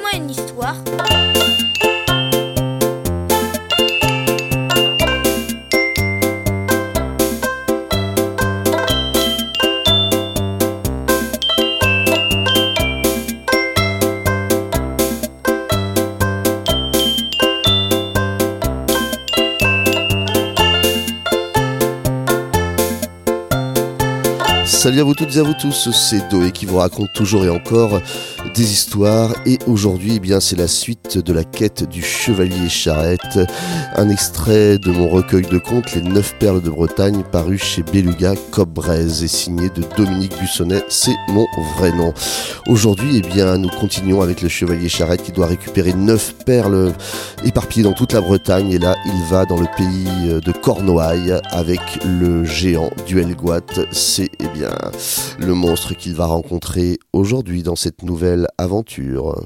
Raconte-moi une histoire. Salut à vous toutes et à vous tous, c'est Doé qui vous raconte toujours et encore des histoires, et aujourd'hui eh bien c'est la suite de la quête du chevalier Charette, un extrait de mon recueil de contes Les 9 perles de Bretagne paru chez Beluga Cobb-Braise et signé de Dominique Bussonnet, c'est mon vrai nom. Aujourd'hui eh bien nous continuons avec le chevalier Charette qui doit récupérer 9 perles éparpillées dans toute la Bretagne, et là il va dans le pays de Cornouailles avec le géant Duelgoat. C'est eh bien le monstre qu'il va rencontrer aujourd'hui dans cette nouvelle aventure.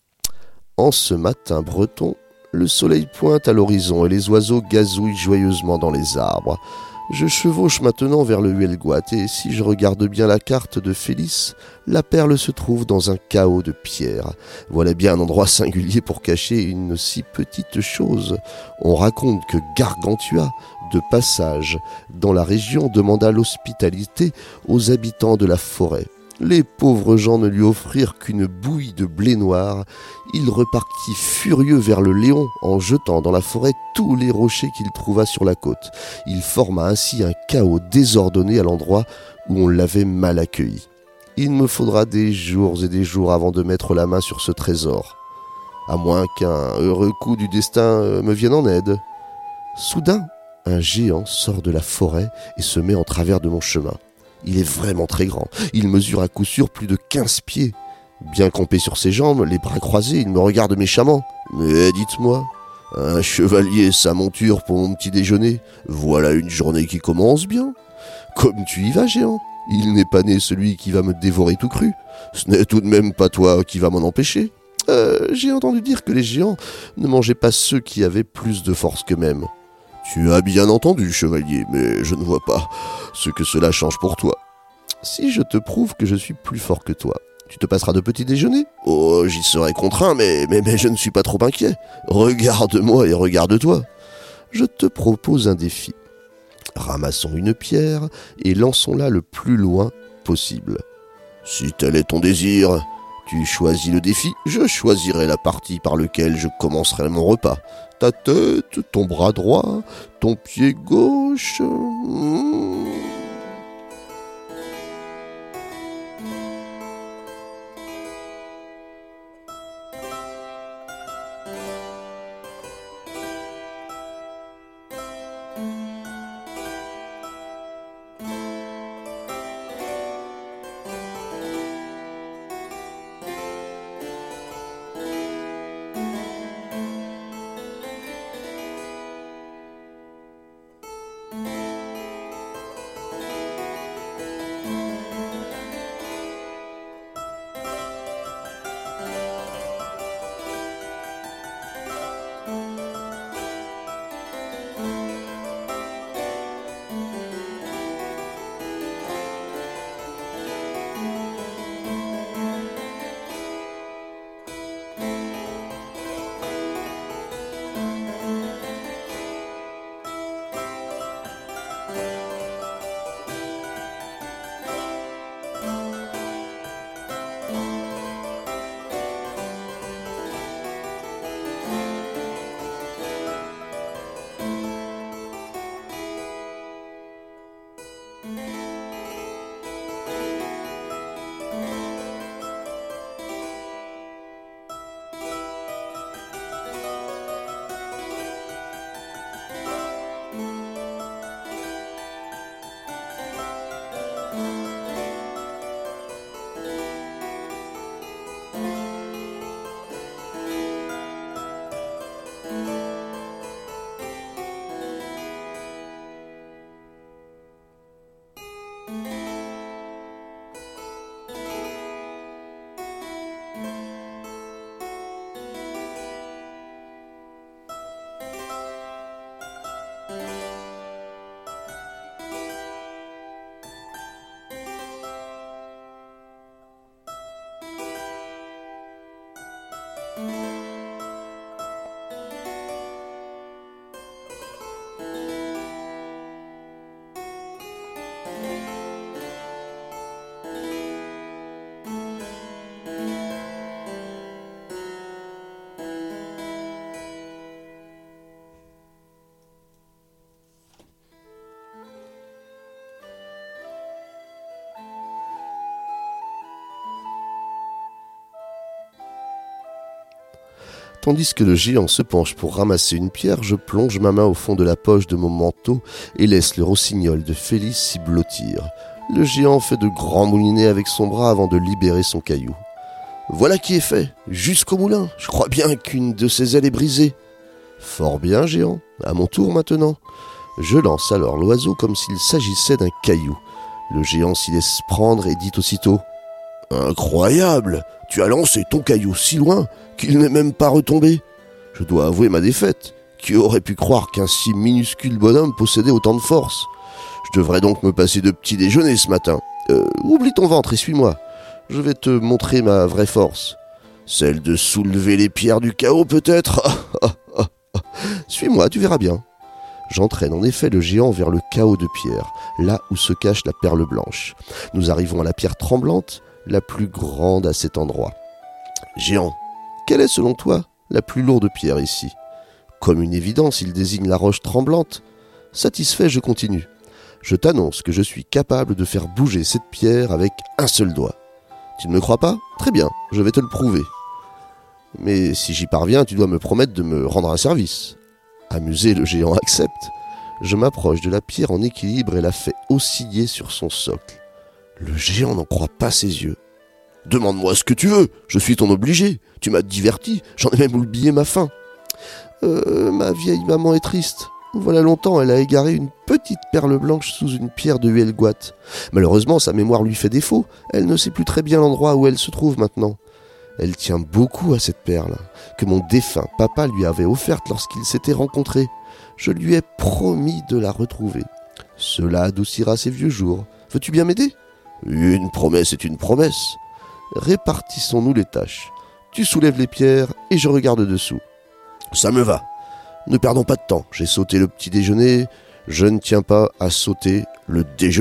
En ce matin breton, le soleil pointe à l'horizon et les oiseaux gazouillent joyeusement dans les arbres. Je chevauche maintenant vers le Huelgoat, et si je regarde bien la carte de Félix, la perle se trouve dans un chaos de pierres. Voilà bien un endroit singulier pour cacher une si petite chose. On raconte que Gargantua, de passage dans la région, demanda l'hospitalité aux habitants de la forêt. Les pauvres gens ne lui offrirent qu'une bouille de blé noir. Il repartit furieux vers le Léon en jetant dans la forêt tous les rochers qu'il trouva sur la côte. Il forma ainsi un chaos désordonné à l'endroit où on l'avait mal accueilli. Il me faudra des jours et des jours avant de mettre la main sur ce trésor, à moins qu'un heureux coup du destin me vienne en aide. Soudain, un géant sort de la forêt et se met en travers de mon chemin. Il est vraiment très grand. Il mesure à coup sûr plus de 15 pieds. Bien campé sur ses jambes, les bras croisés, il me regarde méchamment. « Mais dites-moi, un chevalier sa monture pour mon petit déjeuner, voilà une journée qui commence bien. Comme tu y vas, géant. Il n'est pas né celui qui va me dévorer tout cru. Ce n'est tout de même pas toi qui va m'en empêcher. J'ai entendu dire que les géants ne mangeaient pas ceux qui avaient plus de force qu'eux-mêmes. » « Tu as bien entendu, chevalier, mais je ne vois pas ce que cela change pour toi. Si je te prouve que je suis plus fort que toi, tu te passeras de petit déjeuner ? Oh, j'y serai contraint, mais je ne suis pas trop inquiet. Regarde-moi et regarde-toi. Je te propose un défi. Ramassons une pierre et lançons-la le plus loin possible. Si tel est ton désir, tu choisis le défi, je choisirai la partie par laquelle je commencerai mon repas. Ta tête, ton bras droit, ton pied gauche. Tandis que le géant se penche pour ramasser une pierre, je plonge ma main au fond de la poche de mon manteau et laisse le rossignol de Félix s'y blottir. Le géant fait de grands moulinets avec son bras avant de libérer son caillou. Voilà qui est fait, jusqu'au moulin. Je crois bien qu'une de ses ailes est brisée. Fort bien, géant. À mon tour maintenant. Je lance alors l'oiseau comme s'il s'agissait d'un caillou. Le géant s'y laisse prendre et dit aussitôt « Incroyable! Tu as lancé ton caillou si loin qu'il n'est même pas retombé. Je dois avouer ma défaite. Qui aurait pu croire qu'un si minuscule bonhomme possédait autant de force? Je devrais donc me passer de petit déjeuner ce matin. Oublie ton ventre et suis-moi. Je vais te montrer ma vraie force. Celle de soulever les pierres du chaos peut-être. Suis-moi, tu verras bien. » J'entraîne en effet le géant vers le chaos de pierre, là où se cache la perle blanche. Nous arrivons à la pierre tremblante, la plus grande à cet endroit. Géant, quelle est selon toi la plus lourde pierre ici? Comme une évidence, il désigne la roche tremblante. Satisfait, je continue. Je t'annonce que je suis capable de faire bouger cette pierre avec un seul doigt. Tu ne me crois pas? Très bien, je vais te le prouver. Mais si j'y parviens, tu dois me promettre de me rendre un service. Amusé, le géant accepte. Je m'approche de la pierre en équilibre et la fais osciller sur son socle. Le géant n'en croit pas ses yeux. « Demande-moi ce que tu veux, je suis ton obligé. Tu m'as diverti, j'en ai même oublié ma faim. »« Ma vieille maman est triste. Voilà longtemps, elle a égaré une petite perle blanche sous une pierre de Huelgoat. Malheureusement, sa mémoire lui fait défaut. Elle ne sait plus très bien l'endroit où elle se trouve maintenant. Elle tient beaucoup à cette perle, que mon défunt papa lui avait offerte lorsqu'ils s'étaient rencontrés. Je lui ai promis de la retrouver. Cela adoucira ses vieux jours. Veux-tu bien m'aider ? » ?»« Une promesse est une promesse. » »« Répartissons-nous les tâches. Tu soulèves les pierres et je regarde dessous. »« Ça me va. Ne perdons pas de temps. J'ai sauté le petit déjeuner. Je ne tiens pas à sauter le déjeuner. »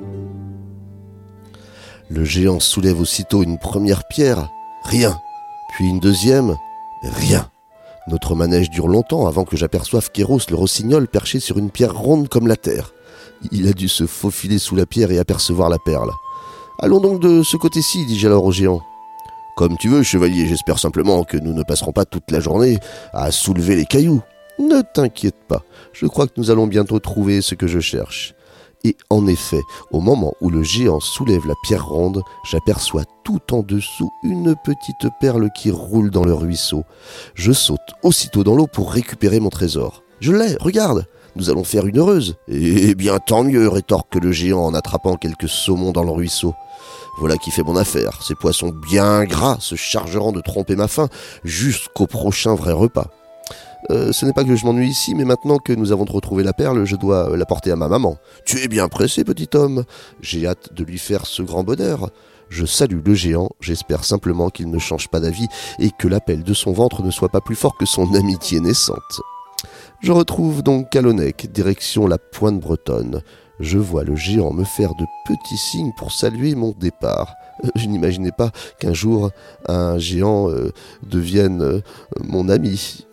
Le géant soulève aussitôt une première pierre. Rien. Puis une deuxième, rien. Notre manège dure longtemps avant que j'aperçoive Kéros le rossignol perché sur une pierre ronde comme la terre. Il a dû se faufiler sous la pierre et apercevoir la perle. « Allons donc de ce côté-ci, dis-je alors au géant. »« Comme tu veux, chevalier, j'espère simplement que nous ne passerons pas toute la journée à soulever les cailloux. »« Ne t'inquiète pas, je crois que nous allons bientôt trouver ce que je cherche. » Et en effet, au moment où le géant soulève la pierre ronde, j'aperçois tout en dessous une petite perle qui roule dans le ruisseau. Je saute aussitôt dans l'eau pour récupérer mon trésor. « Je l'ai, regarde, nous allons faire une heureuse. »« Eh bien, tant mieux, rétorque le géant en attrapant quelques saumons dans le ruisseau. Voilà qui fait mon affaire. Ces poissons bien gras se chargeront de tromper ma faim jusqu'au prochain vrai repas. Ce n'est pas que je m'ennuie ici, mais maintenant que nous avons retrouvé la perle, je dois la porter à ma maman. « Tu es bien pressé, petit homme. J'ai hâte de lui faire ce grand bonheur. » Je salue le géant, j'espère simplement qu'il ne change pas d'avis et que l'appel de son ventre ne soit pas plus fort que son amitié naissante. Je retrouve donc Calonec, direction la pointe bretonne. Je vois le géant me faire de petits signes pour saluer mon départ. Je n'imaginais pas qu'un jour, un géant devienne mon ami.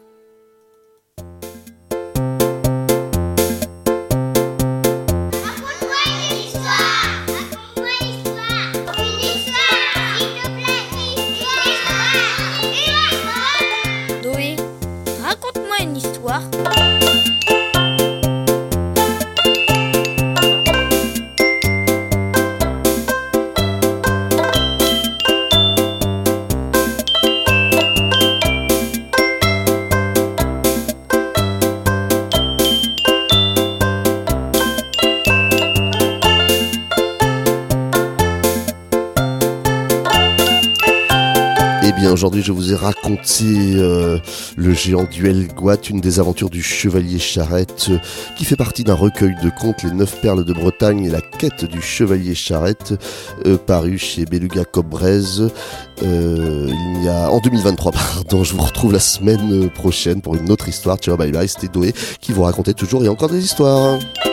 Doé, raconte-moi une histoire. Eh bien, aujourd'hui, je vous ai raconté le géant Duel-Goat, une des aventures du chevalier Charette, qui fait partie d'un recueil de contes, Les 9 perles de Bretagne et la quête du chevalier Charette, paru chez Beluga Cobrez en 2023. Pardon, je vous retrouve la semaine prochaine pour une autre histoire. Ciao, bye bye, c'était Doé qui vous racontait toujours et encore des histoires.